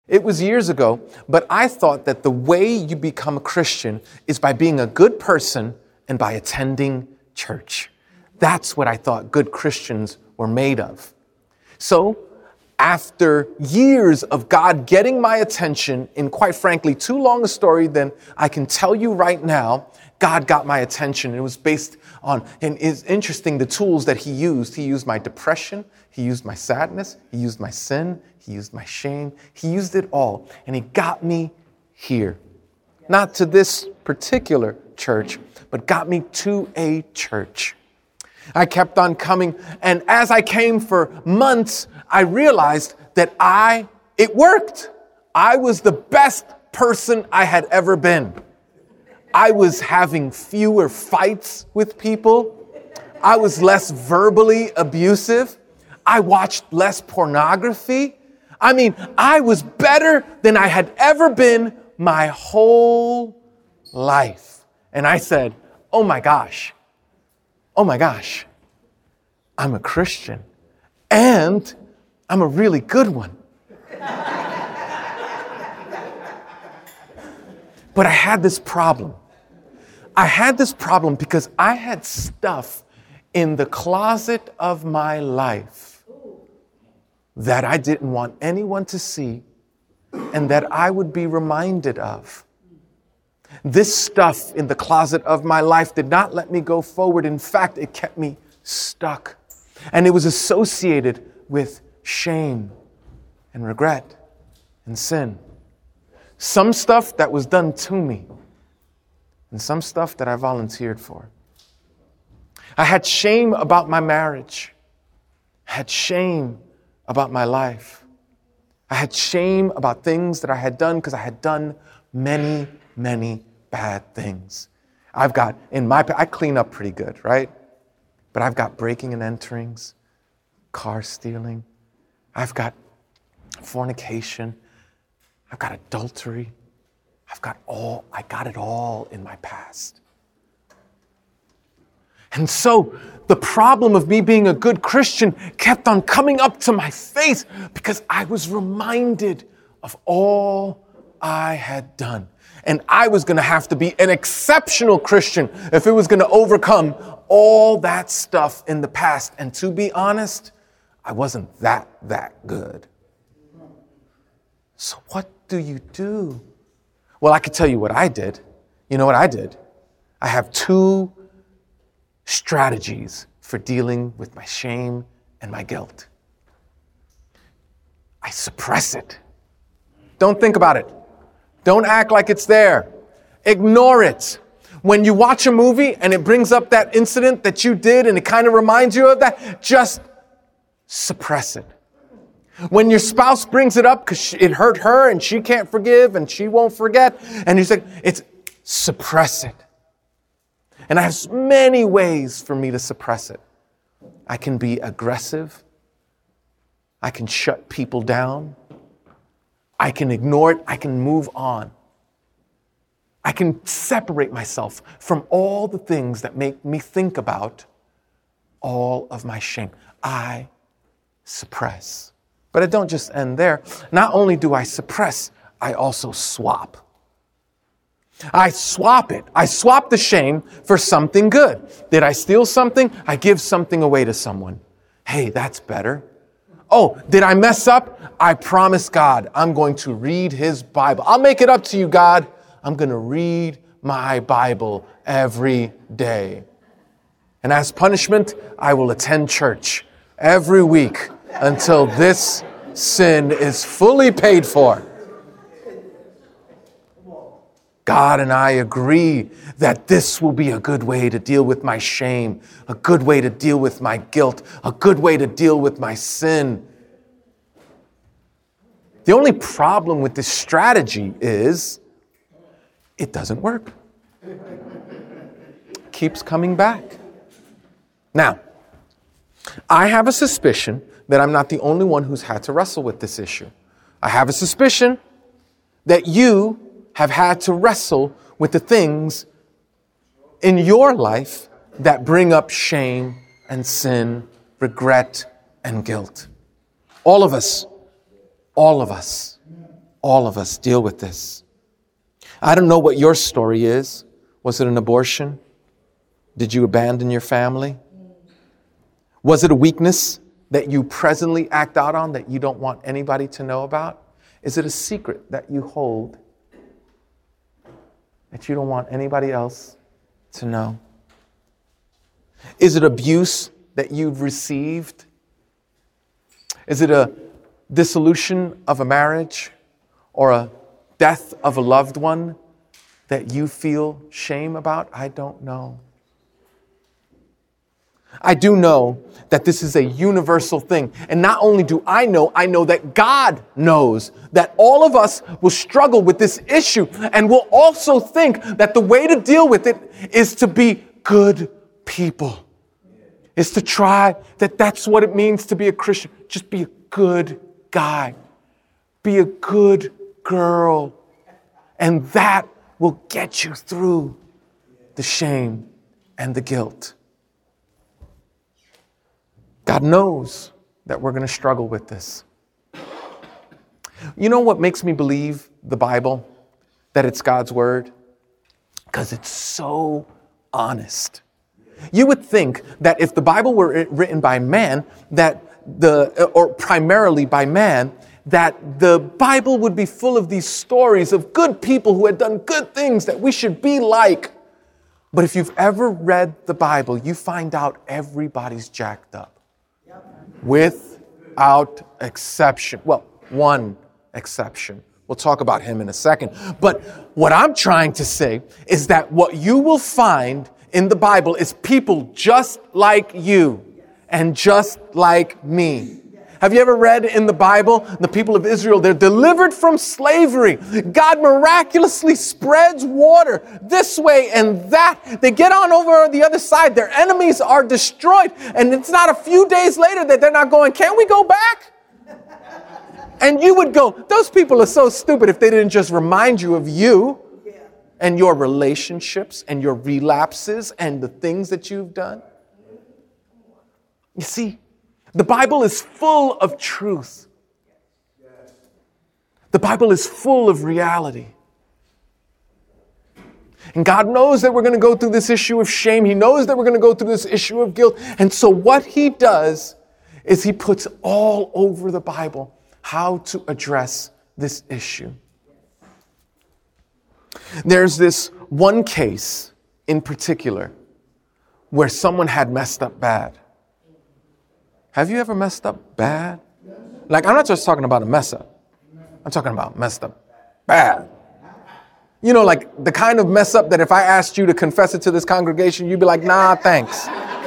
It was years ago, but I thought that the way you become a Christian is by being a good person and by attending church. That's what I thought good Christians were made of. So, after years of God getting my attention, in quite frankly, too long a story than I can tell you right now, God got my attention. It was based on, and it's interesting, the tools that he used. He used my depression. He used my sadness. He used my sin. He used my shame. He used it all. And he got me here. Not to this particular church, but got me to a church. I kept on coming. And as I came for months, I realized that it worked. I was the best person I had ever been. I was having fewer fights with people. I was less verbally abusive. I watched less pornography. I mean, I was better than I had ever been my whole life. And I said, oh my gosh, I'm a Christian and I'm a really good one. But I had this problem. Because I had stuff in the closet of my life that I didn't want anyone to see and that I would be reminded of. This stuff in the closet of my life did not let me go forward. In fact, it kept me stuck. And it was associated with shame and regret and sin. Some stuff that was done to me and some stuff that I volunteered for. I had shame about my marriage. I had shame about my life. I had shame about things that I had done because I had done many, many bad things. I clean up pretty good, right? But I've got breaking and enterings, car stealing. I've got fornication. I've got adultery. I got it all in my past. And so the problem of me being a good Christian kept on coming up to my face because I was reminded of all I had done. And I was going to have to be an exceptional Christian if it was going to overcome all that stuff in the past. And to be honest, I wasn't that good. So what do you do? Well, I could tell you what I did. You know what I did? I have 2 strategies for dealing with my shame and my guilt. I suppress it. Don't think about it. Don't act like it's there. Ignore it. When you watch a movie and it brings up that incident that you did and it kind of reminds you of that, just suppress it. When your spouse brings it up because it hurt her and she can't forgive and she won't forget, and you say, suppress it. And I have many ways for me to suppress it. I can be aggressive. I can shut people down. I can ignore it. I can move on. I can separate myself from all the things that make me think about all of my shame. I suppress. But it don't just end there. Not only do I suppress, I also swap. I swap it. I swap the shame for something good. Did I steal something? I give something away to someone. Hey, that's better. Oh, did I mess up? I promise God I'm going to read His Bible. I'll make it up to you, God. I'm going to read my Bible every day. And as punishment, I will attend church every week until this sin is fully paid for. God and I agree that this will be a good way to deal with my shame, a good way to deal with my guilt, a good way to deal with my sin. The only problem with this strategy is it doesn't work. It keeps coming back. Now, I have a suspicion that I'm not the only one who's had to wrestle with this issue. I have a suspicion that you have had to wrestle with the things in your life that bring up shame and sin, regret and guilt. All of us. All of us deal with this. I don't know what your story is. Was it an abortion? Did you abandon your family? Was it a weakness that you presently act out on that you don't want anybody to know about? Is it a secret that you hold that you don't want anybody else to know? Is it abuse that you've received? Is it a dissolution of a marriage or a death of a loved one that you feel shame about? I don't know. I do know that this is a universal thing. And not only do I know that God knows that all of us will struggle with this issue and will also think that the way to deal with it is to be good people. Is to try that's what it means to be a Christian. Just be a good guy. Be a good girl. And that will get you through the shame and the guilt. God knows that we're going to struggle with this. You know what makes me believe the Bible? That it's God's word? Because it's so honest. You would think that if the Bible were written by man, or primarily by man, that the Bible would be full of these stories of good people who had done good things that we should be like. But if you've ever read the Bible, you find out everybody's jacked up. Without exception. Well, one exception. We'll talk about him in a second. But what I'm trying to say is that what you will find in the Bible is people just like you and just like me. Have you ever read in the Bible, the people of Israel, they're delivered from slavery. God miraculously spreads water this way and that. They get on over the other side. Their enemies are destroyed. And it's not a few days later that they're not going, can we go back? And you would go, those people are so stupid if they didn't just remind you of you and your relationships and your relapses and the things that you've done. You see, the Bible is full of truth. The Bible is full of reality. And God knows that we're going to go through this issue of shame. He knows that we're going to go through this issue of guilt. And so what he does is he puts all over the Bible how to address this issue. There's this one case in particular where someone had messed up bad. Have you ever messed up bad? Like, I'm not just talking about a mess up. I'm talking about messed up bad. You know, like the kind of mess up that if I asked you to confess it to this congregation, you'd be like, nah, thanks.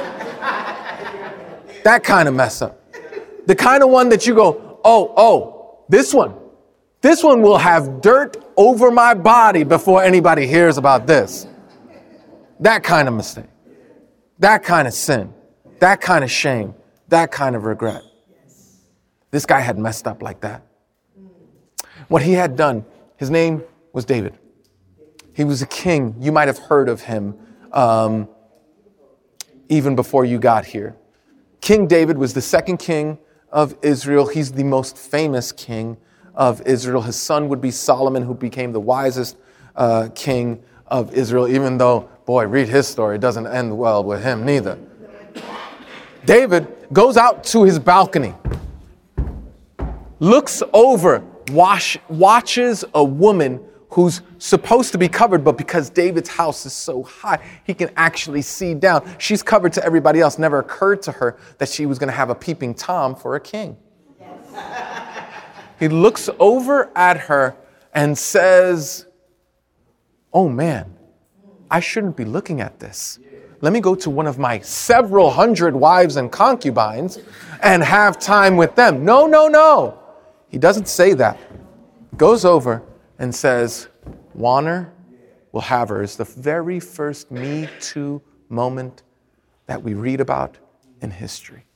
That kind of mess up. The kind of one that you go, this one will have dirt over my body before anybody hears about this. That kind of mistake. That kind of sin. That kind of shame. That kind of regret. This guy had messed up like that. What he had done, his name was David. He was a king. You might have heard of him even before you got here. King David was the second king of Israel. He's the most famous king of Israel. His son would be Solomon, who became the wisest king of Israel, even though, boy, read his story. It doesn't end well with him neither. David goes out to his balcony, looks over, watches a woman who's supposed to be covered, but because David's house is so high, he can actually see down. She's covered to everybody else. Never occurred to her that she was going to have a peeping Tom for a king. Yes. He looks over at her and says, oh man, I shouldn't be looking at this. Let me go to one of my several hundred wives and concubines and have time with them. No. He doesn't say that. Goes over and says, Warner will have her. It's the very first Me Too moment that we read about in history.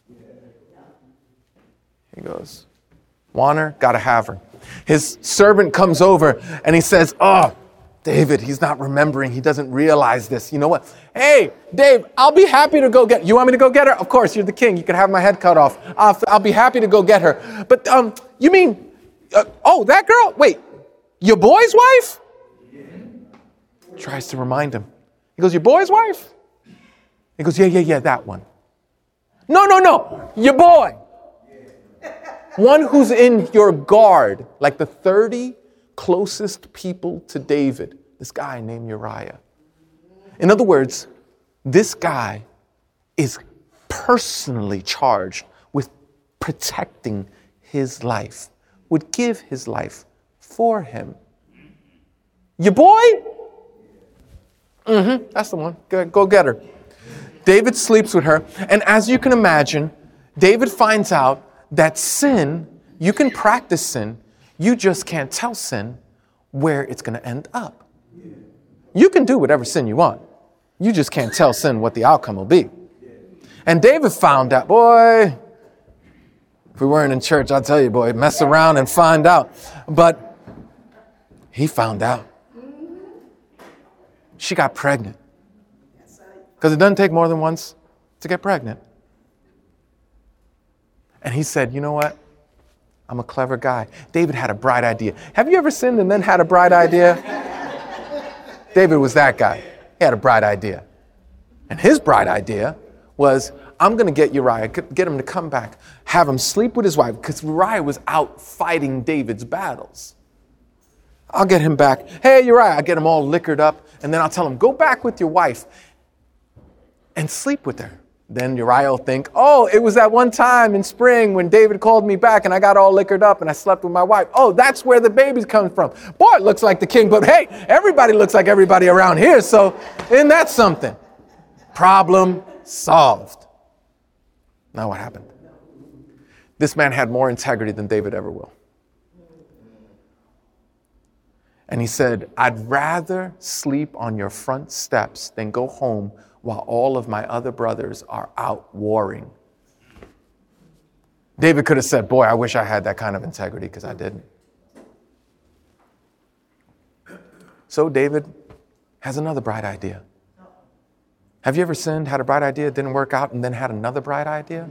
He goes, Warner, gotta have her. His servant comes over and he says, oh, David, he's not remembering. He doesn't realize this. You know what? Hey, Dave, I'll be happy to go get her. You want me to go get her? Of course, you're the king. You can have my head cut off. I'll be happy to go get her. But you mean, that girl? Wait, Your boy's wife? Tries to remind him. He goes, your boy's wife? He goes, yeah, that one. No, your boy. One who's in your guard, like the 30 closest people to David, this guy named Uriah. In other words, this guy is personally charged with protecting his life, would give his life for him. Your boy? That's the one. Go get her. David sleeps with her, and as you can imagine, David finds out that sin, you can practice sin, you just can't tell sin where it's going to end up. You can do whatever sin you want. You just can't tell sin what the outcome will be. And David found out, boy, if we weren't in church, I'll tell you, boy, mess around and find out. But he found out. She got pregnant. Because it doesn't take more than once to get pregnant. And he said, you know what? I'm a clever guy. David had a bright idea. Have you ever sinned and then had a bright idea? David was that guy. He had a bright idea. And his bright idea was, I'm going to get Uriah, get him to come back, have him sleep with his wife, because Uriah was out fighting David's battles. I'll get him back. Hey, Uriah, I'll get him all liquored up, and then I'll tell him, go back with your wife and sleep with her. Then Uriah will think, oh, it was that one time in spring when David called me back and I got all liquored up and I slept with my wife. Oh, that's where the baby's coming from. Boy, it looks like the king, but hey, everybody looks like everybody around here, so isn't that something? Problem solved. Now what happened? This man had more integrity than David ever will. And he said, I'd rather sleep on your front steps than go home while all of my other brothers are out warring. David could have said, boy, I wish I had that kind of integrity, because I didn't. So David has another bright idea. Have you ever sinned, had a bright idea, didn't work out, and then had another bright idea?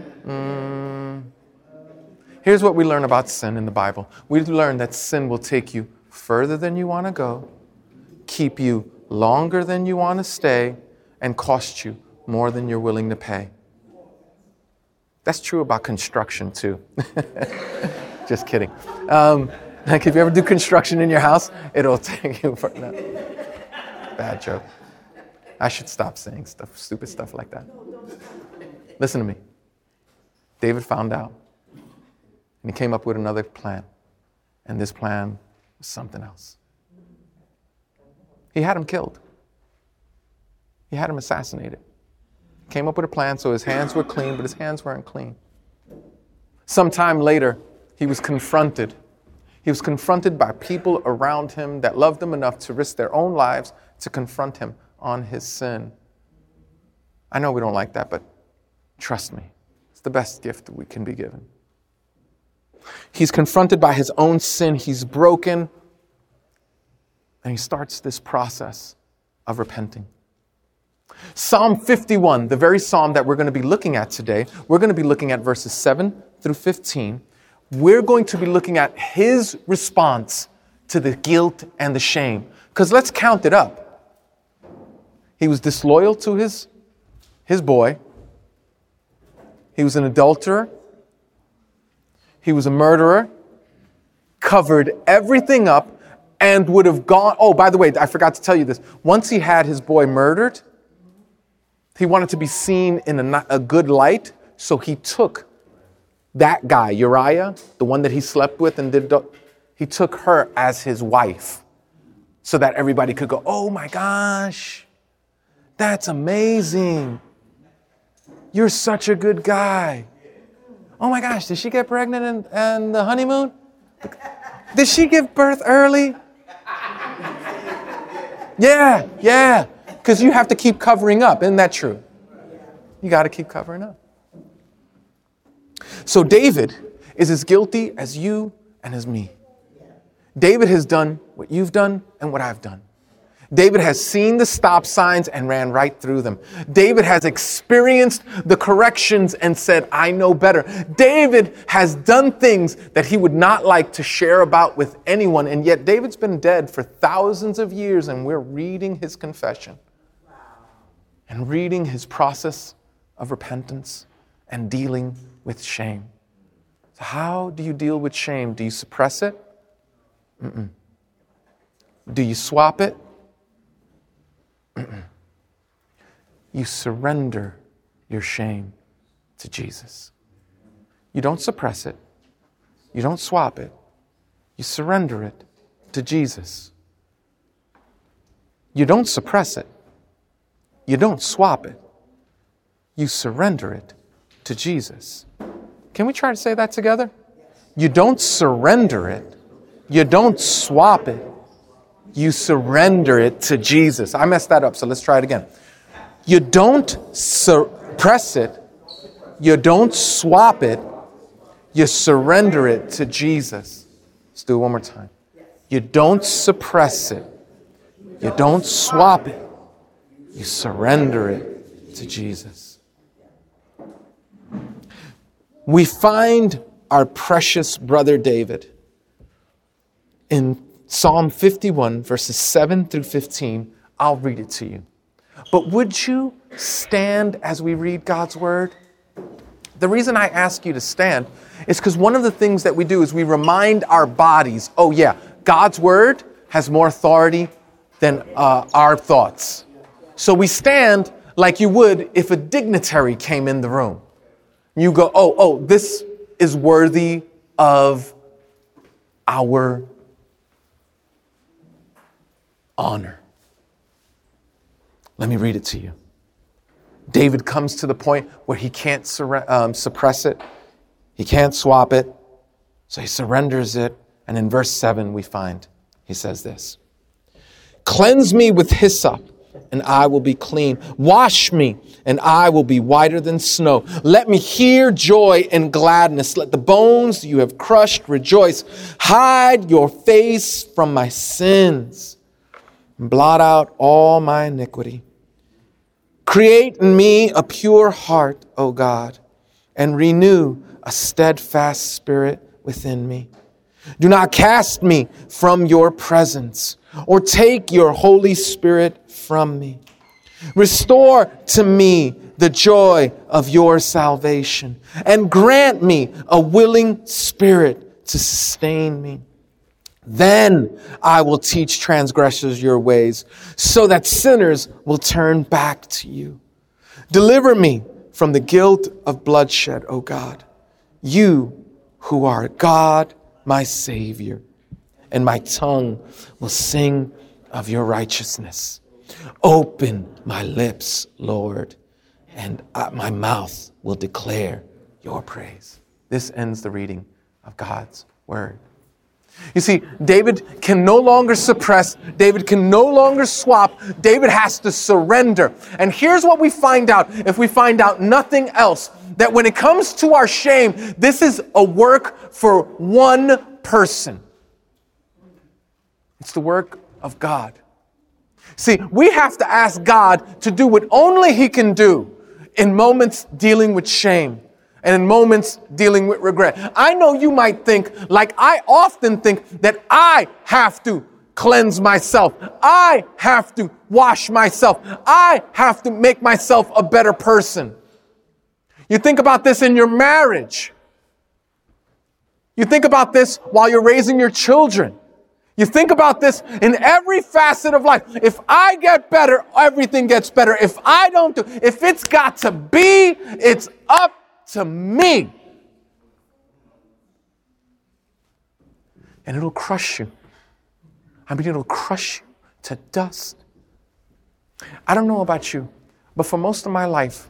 Here's what we learn about sin in the Bible. We learn that sin will take you further than you want to go, keep you longer than you want to stay, and cost you more than you're willing to pay. That's true about construction too. Just kidding. Like if you ever do construction in your house, it'll take you for... No. Bad joke. I should stop saying stupid stuff like that. Listen to me. David found out, and he came up with another plan. And this plan was something else. He had him killed. He had him assassinated. Came up with a plan so his hands were clean, but his hands weren't clean. Sometime later, he was confronted. He was confronted by people around him that loved him enough to risk their own lives to confront him on his sin. I know we don't like that, but trust me, it's the best gift that we can be given. He's confronted by his own sin. He's broken. And he starts this process of repenting. Psalm 51, the very psalm that we're going to be looking at today, we're going to be looking at verses 7 through 15. We're going to be looking at his response to the guilt and the shame. Because let's count it up. He was disloyal to his boy. He was an adulterer. He was a murderer, covered everything up, and would have gone... Oh, by the way, I forgot to tell you this. Once he had his boy murdered, he wanted to be seen in a good light, so he took that guy, Uriah, the one that he slept with and he took her as his wife so that everybody could go, oh my gosh, that's amazing. You're such a good guy. Oh my gosh, did she get pregnant and the honeymoon? Did she give birth early? Yeah. Because you have to keep covering up. Isn't that true? You got to keep covering up. So David is as guilty as you and as me. David has done what you've done and what I've done. David has seen the stop signs and ran right through them. David has experienced the corrections and said, I know better. David has done things that he would not like to share about with anyone. And yet David's been dead for thousands of years, and we're reading his confession and reading his process of repentance and dealing with shame. So how do you deal with shame? Do you suppress it? Do you swap it? You surrender your shame to Jesus. You don't suppress it. You don't swap it. You surrender it to Jesus. You don't suppress it. You don't swap it. You surrender it to Jesus. Can we try to say that together? You don't surrender it. You don't swap it. You surrender it to Jesus. I messed that up, so let's try it again. You don't suppress it. You don't swap it. You surrender it to Jesus. Let's do it one more time. You don't suppress it. You don't swap it. You surrender it to Jesus. We find our precious brother David in Psalm 51, verses 7 through 15. I'll read it to you. But would you stand as we read God's word? The reason I ask you to stand is because one of the things that we do is we remind our bodies, oh yeah, God's word has more authority than our thoughts. So we stand like you would if a dignitary came in the room. You go, oh, this is worthy of our honor. Let me read it to you. David comes to the point where he can't suppress it. He can't swap it. So he surrenders it. And in verse 7 we find, he says this. Cleanse me with hyssop, and I will be clean. Wash me, and I will be whiter than snow. Let me hear joy and gladness. Let the bones you have crushed rejoice. Hide your face from my sins, and blot out all my iniquity. Create in me a pure heart, O God, and renew a steadfast spirit within me. Do not cast me from your presence, or take your Holy Spirit from me. Restore to me the joy of your salvation, and grant me a willing spirit to sustain me. Then I will teach transgressors your ways, so that sinners will turn back to you. Deliver me from the guilt of bloodshed, O God, you who are God, my Savior, and my tongue will sing of your righteousness. Open my lips, Lord, and my mouth will declare your praise. This ends the reading of God's word. You see, David can no longer suppress. David can no longer swap. David has to surrender. And here's what we find out, if we find out nothing else, that when it comes to our shame, this is a work for one person. It's the work of God. See, we have to ask God to do what only He can do in moments dealing with shame and in moments dealing with regret. I know you might think, like I often think, that I have to cleanse myself. I have to wash myself. I have to make myself a better person. You think about this in your marriage. You think about this while you're raising your children. You think about this in every facet of life. If I get better, everything gets better. If I don't do, if it's got to be, it's up to me. And it'll crush you. I mean, it'll crush you to dust. I don't know about you, but for most of my life,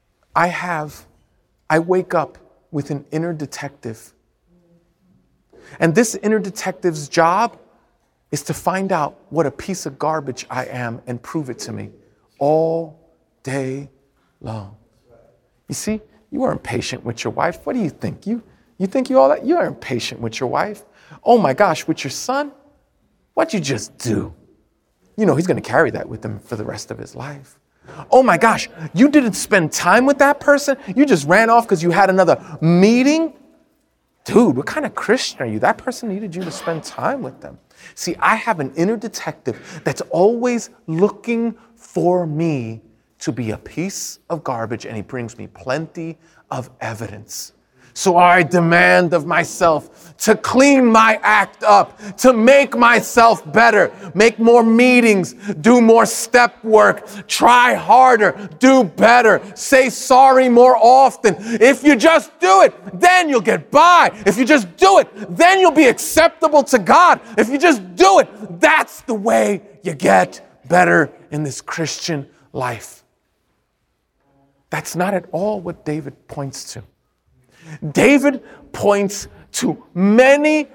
I wake up with an inner detective. And this inner detective's job is to find out what a piece of garbage I am and prove it to me all day long. You see, you aren't patient with your wife. What do you think? You think you all that? You aren't patient with your wife. Oh my gosh, with your son? What'd you just do? you know he's going to carry that with him for the rest of his life. Oh my gosh, you didn't spend time with that person? You just ran off because you had another meeting? Dude, what kind of Christian are you? That person needed you to spend time with them. See, I have an inner detective that's always looking for me to be a piece of garbage, and he brings me plenty of evidence. So I demand of myself to clean my act up, to make myself better, make more meetings, do more step work, try harder, do better, say sorry more often. If you just do it, then you'll get by. If you just do it, then you'll be acceptable to God. If you just do it, that's the way you get better in this Christian life. That's not at all what David points to. David points to many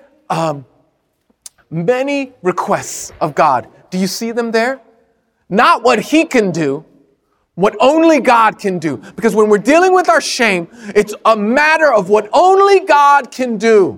requests of God. Do you see them there? Not what he can do, what only God can do. Because when we're dealing with our shame, it's a matter of what only God can do.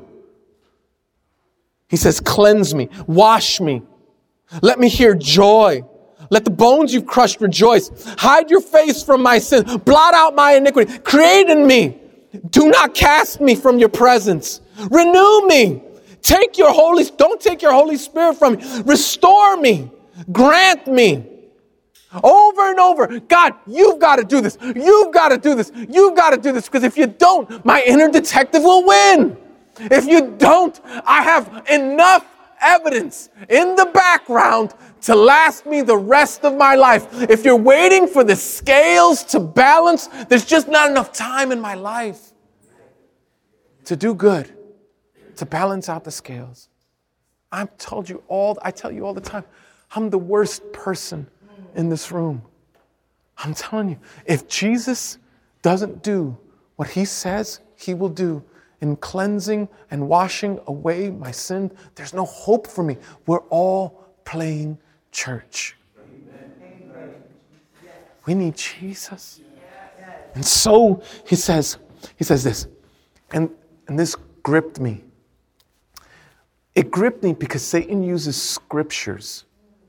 He says, cleanse me, wash me, let me hear joy. Let the bones you've crushed rejoice. Hide your face from my sin. Blot out my iniquity. Create in me. Do not cast me from your presence. Renew me. Don't take your Holy Spirit from me. Restore me. Grant me. Over and over. God, you've got to do this. You've got to do this. You've got to do this. Because if you don't, my inner detective will win. If you don't, I have enough evidence in the background to last me the rest of my life. If you're waiting for the scales to balance, there's just not enough time in my life to do good, to balance out the scales. I tell you all the time, I'm the worst person in this room. I'm telling you, if Jesus doesn't do what he says he will do in cleansing and washing away my sin, there's no hope for me. We're all playing church. We need Jesus. And so he says this, and this gripped me. It gripped me because Satan uses scriptures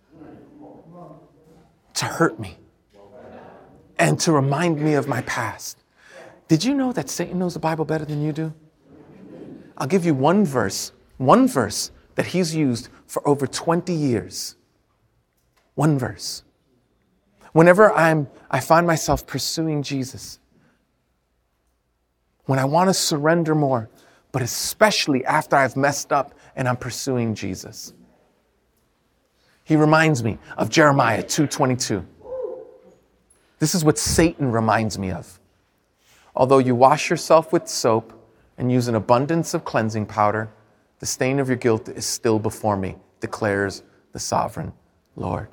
to hurt me and to remind me of my past. Did you know that Satan knows the Bible better than you do? I'll give you one verse that he's used for over 20 years. One verse. Whenever I find myself pursuing Jesus, when I want to surrender more, but especially after I've messed up and I'm pursuing Jesus, he reminds me of Jeremiah 2:22. This is what Satan reminds me of. Although you wash yourself with soap and use an abundance of cleansing powder, the stain of your guilt is still before me, declares the sovereign Lord.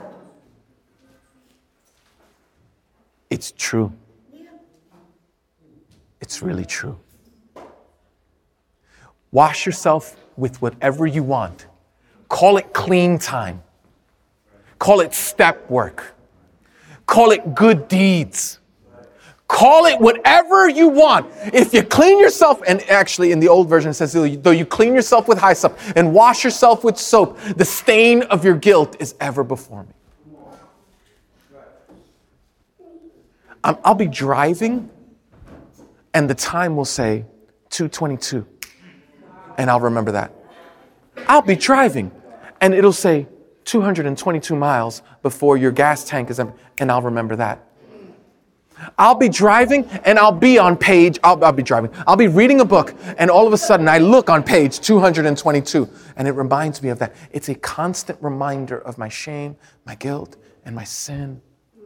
It's true. It's really true. Wash yourself with whatever you want. Call it clean time. Call it step work. Call it good deeds. Call it whatever you want. If you clean yourself, and actually in the old version it says, though you clean yourself with hyssop and wash yourself with soap, the stain of your guilt is ever before me. I'll be driving and the time will say 2:22 and I'll remember that. I'll be driving and it'll say 222 miles before your gas tank is empty and I'll remember that. I'll be driving and I'll be reading a book and all of a sudden I look on page 222 and it reminds me of that. It's a constant reminder of my shame, my guilt, and my sin.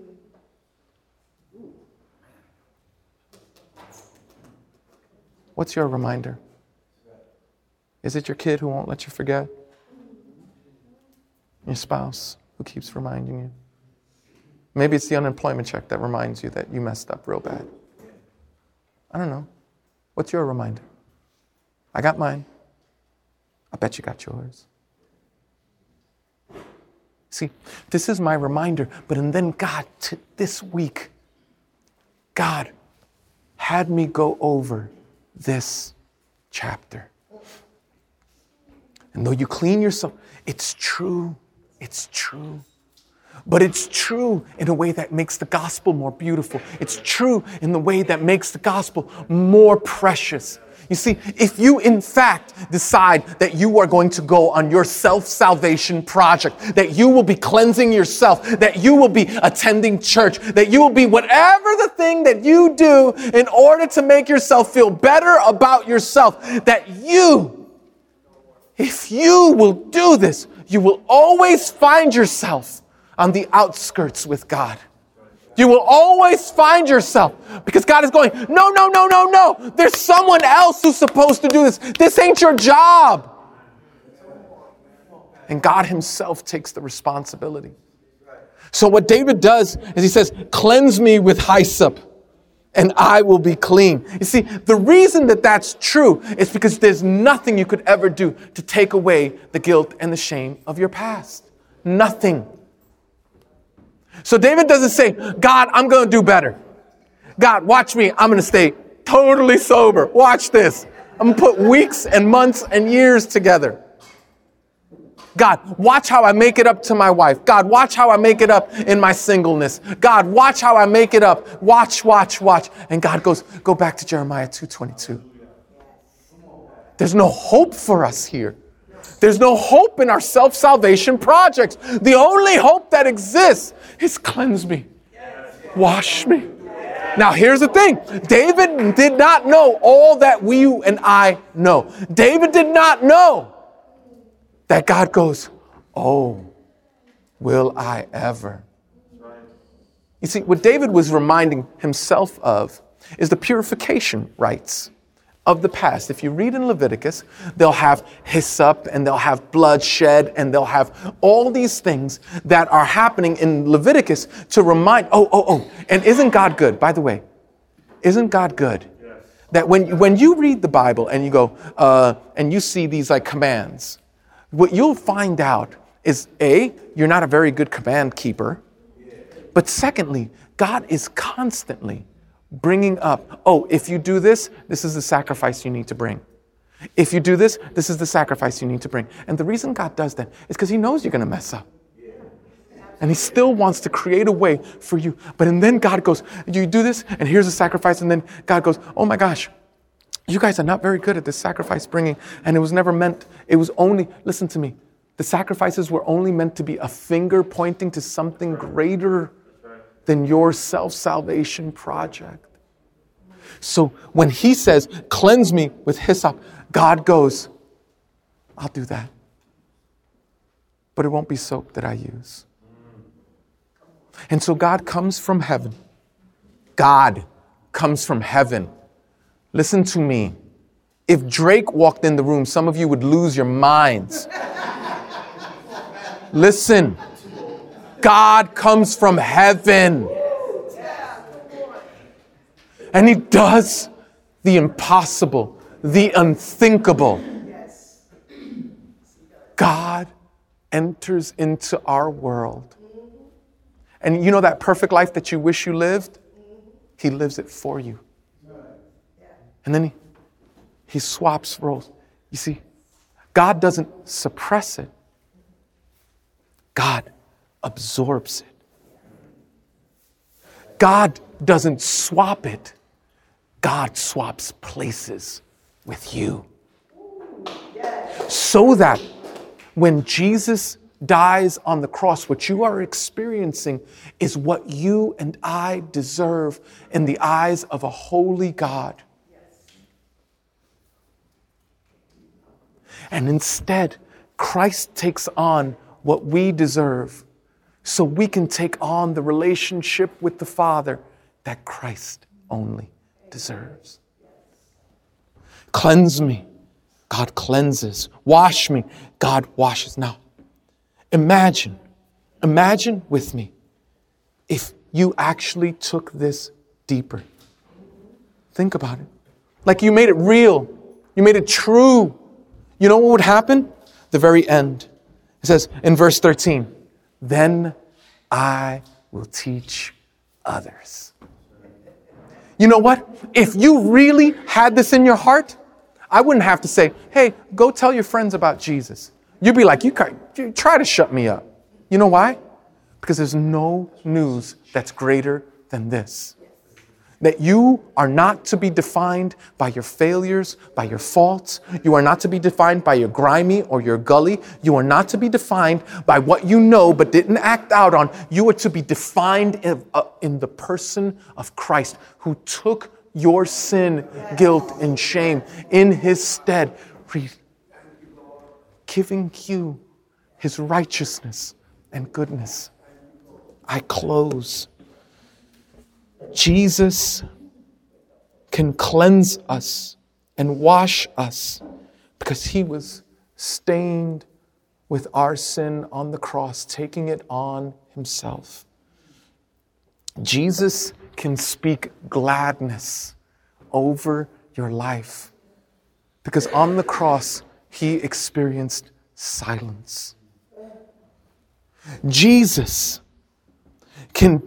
What's your reminder? Is it your kid who won't let you forget? Your spouse who keeps reminding you? Maybe it's the unemployment check that reminds you that you messed up real bad. I don't know. What's your reminder? I got mine. I bet you got yours. See, this is my reminder. But and then God, this week, God had me go over this chapter. And though you clean yourself, it's true. It's true. But it's true in a way that makes the gospel more beautiful. It's true in the way that makes the gospel more precious. You see, if you in fact decide that you are going to go on your self-salvation project, that you will be cleansing yourself, that you will be attending church, that you will be whatever the thing that you do in order to make yourself feel better about yourself, that if you will do this, you will always find yourself on the outskirts with God. You will always find yourself because God is going, no. There's someone else who's supposed to do this. This ain't your job. And God himself takes the responsibility. So what David does is he says, cleanse me with hyssop and I will be clean. You see, the reason that that's true is because there's nothing you could ever do to take away the guilt and the shame of your past. Nothing. So David doesn't say, God, I'm going to do better. God, watch me. I'm going to stay totally sober. Watch this. I'm going to put weeks and months and years together. God, watch how I make it up to my wife. God, watch how I make it up in my singleness. God, watch how I make it up. Watch. And God goes, go back to Jeremiah 2:22. There's no hope for us here. There's no hope in our self-salvation projects. The only hope that exists is cleanse me. Wash me. Now, here's the thing. David did not know all that you and I know. David did not know that God goes, oh, will I ever? You see, what David was reminding himself of is the purification rites of the past. If you read in Leviticus, they'll have hyssop and they'll have bloodshed and they'll have all these things that are happening in Leviticus to remind, and isn't God good? By the way, isn't God good? Yes. That when you read the Bible and you go, and you see these like commands, what you'll find out is A, you're not a very good command keeper, but secondly, God is constantly bringing up, if you do this, this is the sacrifice you need to bring. If you do this, this is the sacrifice you need to bring. And the reason God does that is because he knows you're going to mess up. And he still wants to create a way for you. And then God goes, you do this, and here's the sacrifice. And then God goes, oh my gosh, you guys are not very good at this sacrifice bringing. And it was never meant, it was only, listen to me, the sacrifices were only meant to be a finger pointing to something greater than your self-salvation project. So when he says, cleanse me with hyssop, God goes, I'll do that. But it won't be soap that I use. And so God comes from heaven. God comes from heaven. Listen to me. If Drake walked in the room, some of you would lose your minds. Listen. God comes from heaven. And he does the impossible, the unthinkable. God enters into our world. And you know that perfect life that you wish you lived? He lives it for you. And then he swaps roles. You see, God doesn't suppress it. God absorbs it. God doesn't swap it. God swaps places with you. So that when Jesus dies on the cross, what you are experiencing is what you and I deserve in the eyes of a holy God. And instead, Christ takes on what we deserve so we can take on the relationship with the Father that Christ only deserves. Cleanse me. God cleanses. Wash me. God washes. Now, imagine with me if you actually took this deeper. Think about it. Like you made it real. You made it true. You know what would happen? The very end. It says in verse 13, then I will teach others. You know what? If you really had this in your heart, I wouldn't have to say, hey, go tell your friends about Jesus. You'd be like, you try to shut me up. You know why? Because there's no news that's greater than this. That you are not to be defined by your failures, by your faults. You are not to be defined by your grimy or your gully. You are not to be defined by what you know but didn't act out on. You are to be defined in the person of Christ, who took your sin, guilt, and shame in his stead, giving you his righteousness and goodness. I close. Jesus can cleanse us and wash us because he was stained with our sin on the cross, taking it on himself. Jesus can speak gladness over your life because on the cross, he experienced silence. Jesus can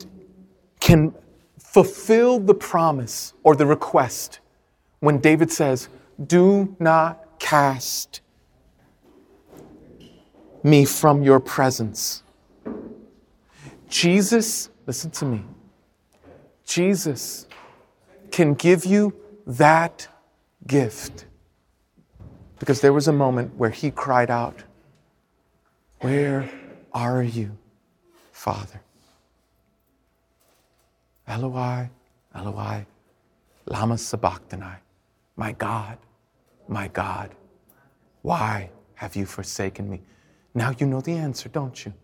fulfill the promise or the request when David says, "Do not cast me from your presence." Jesus, listen to me. Jesus can give you that gift because there was a moment where he cried out, "Where are you, Father? Eloi, Eloi, lama sabachthani. My God, why have you forsaken me?" Now you know the answer, don't you?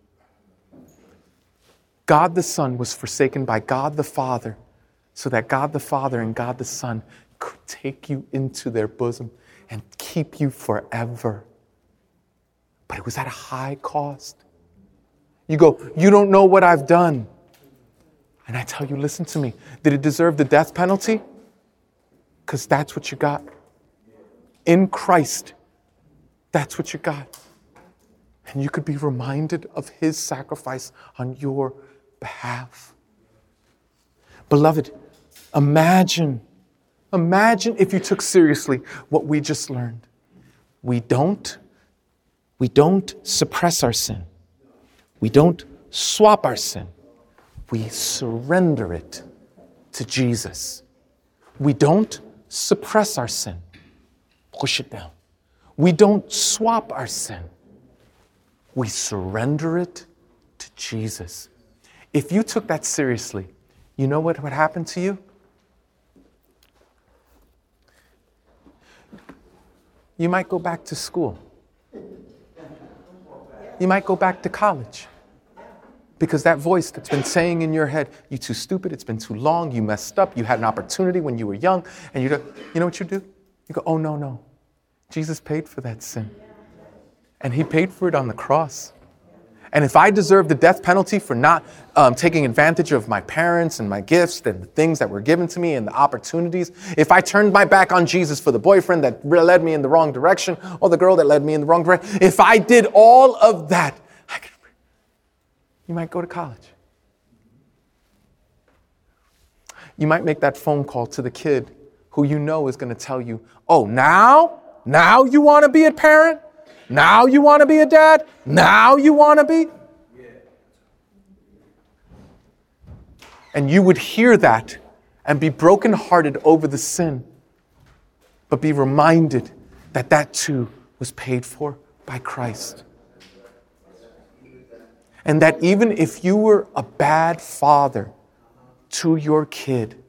God the Son was forsaken by God the Father so that God the Father and God the Son could take you into their bosom and keep you forever. But it was at a high cost. You go, "You don't know what I've done." And I tell you, listen to me. Did it deserve the death penalty? Because that's what you got. In Christ, that's what you got. And you could be reminded of his sacrifice on your behalf. Beloved, imagine if you took seriously what we just learned. We don't suppress our sin. We don't swap our sin. We surrender it to Jesus. We don't suppress our sin. Push it down. We don't swap our sin. We surrender it to Jesus. If you took that seriously, you know what would happen to you? You might go back to school. You might go back to college. Because that voice that's been saying in your head, "You're too stupid, it's been too long, you messed up, you had an opportunity when you were young," and you know what you do? You go, "Oh, no. Jesus paid for that sin. And he paid for it on the cross. And if I deserve the death penalty for not taking advantage of my parents and my gifts and the things that were given to me and the opportunities, if I turned my back on Jesus for the boyfriend that led me in the wrong direction or the girl that led me in the wrong direction, if I did all of that, you might go to college. You might make that phone call to the kid who you know is going to tell you, "Oh, now you want to be a parent? Now you want to be a dad? Now you want to be?" And you would hear that and be brokenhearted over the sin, but be reminded that that too was paid for by Christ. And that even if you were a bad father to your kid,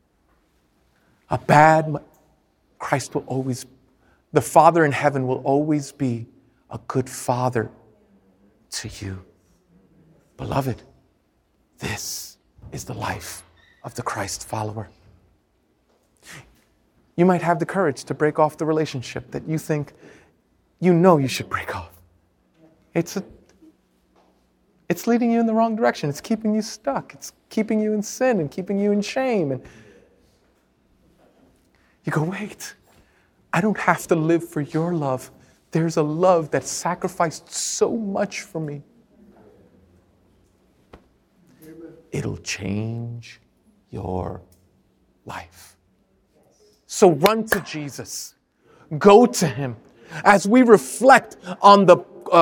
Christ will always, the Father in heaven will always be a good father to you. Beloved, this is the life of the Christ follower. You might have the courage to break off the relationship that you think you know you should break off. It's leading you in the wrong direction. It's keeping you stuck. It's keeping you in sin and keeping you in shame. And you go, "Wait, I don't have to live for your love. There's a love that sacrificed so much for me." It'll change your life. So run to Jesus. Go to him. As we reflect on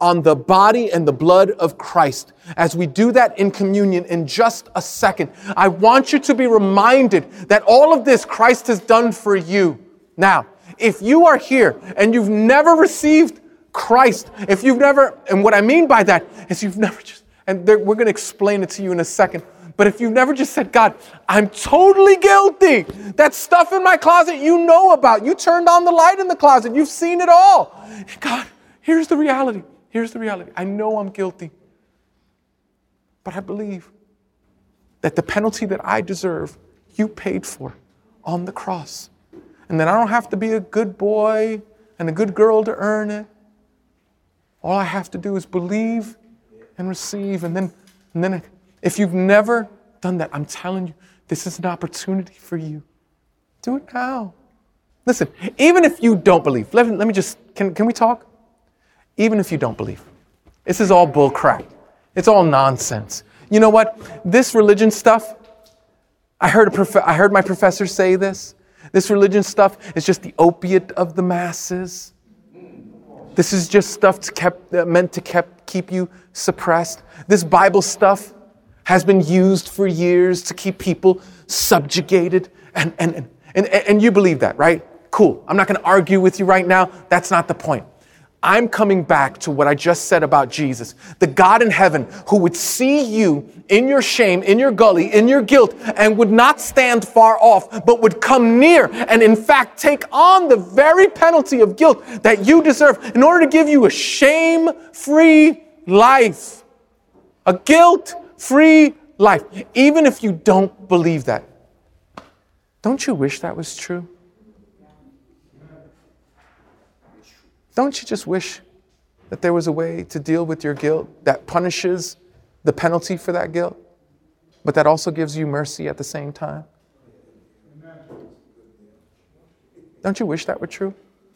on the body and the blood of Christ. As we do that in communion in just a second, I want you to be reminded that all of this Christ has done for you. Now, if you are here and you've never received Christ, if you've never, and what I mean by that is you've never just, and we're going to explain it to you in a second, but if you've never just said, God, I'm totally guilty. That stuff in my closet you know about. You turned on the light in the closet. You've seen it all. God, here's the reality. Here's the reality. I know I'm guilty. But I believe that the penalty that I deserve, you paid for on the cross. And that I don't have to be a good boy and a good girl to earn it. All I have to do is believe and receive. And then if you've never done that, I'm telling you, this is an opportunity for you. Do it now. Listen, even if you don't believe, let me just, can we talk? Even if you don't believe, this is all bull crap. It's all nonsense. You know what? This religion stuff, I heard my professor say this. This religion stuff is just the opiate of the masses. This is just stuff meant to keep you suppressed. This Bible stuff has been used for years to keep people subjugated. And you believe that, right? Cool. I'm not going to argue with you right now. That's not the point. I'm coming back to what I just said about Jesus, the God in heaven who would see you in your shame, in your gully, in your guilt, and would not stand far off, but would come near and in fact take on the very penalty of guilt that you deserve in order to give you a shame-free life, a guilt-free life. Even if you don't believe that, don't you wish that was true? Don't you just wish that there was a way to deal with your guilt that punishes the penalty for that guilt, but that also gives you mercy at the same time? Don't you wish that were true?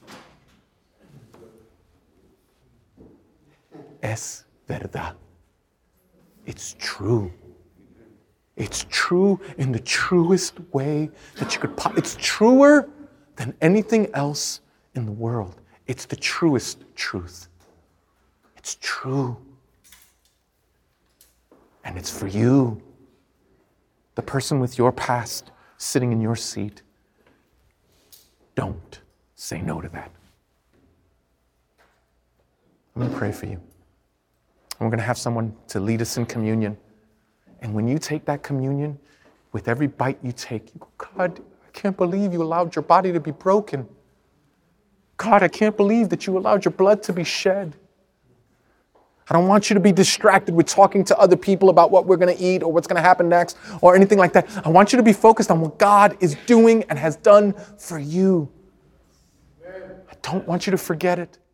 Es verdad. It's true. It's true in the truest way that you could. It's truer than anything else in the world. It's the truest truth. It's true. And it's for you, the person with your past sitting in your seat. Don't say no to that. I'm going to pray for you. And we're going to have someone to lead us in communion. And when you take that communion, with every bite you take, you go, God, I can't believe you allowed your body to be broken. God, I can't believe that you allowed your blood to be shed. I don't want you to be distracted with talking to other people about what we're going to eat or what's going to happen next or anything like that. I want you to be focused on what God is doing and has done for you. I don't want you to forget it.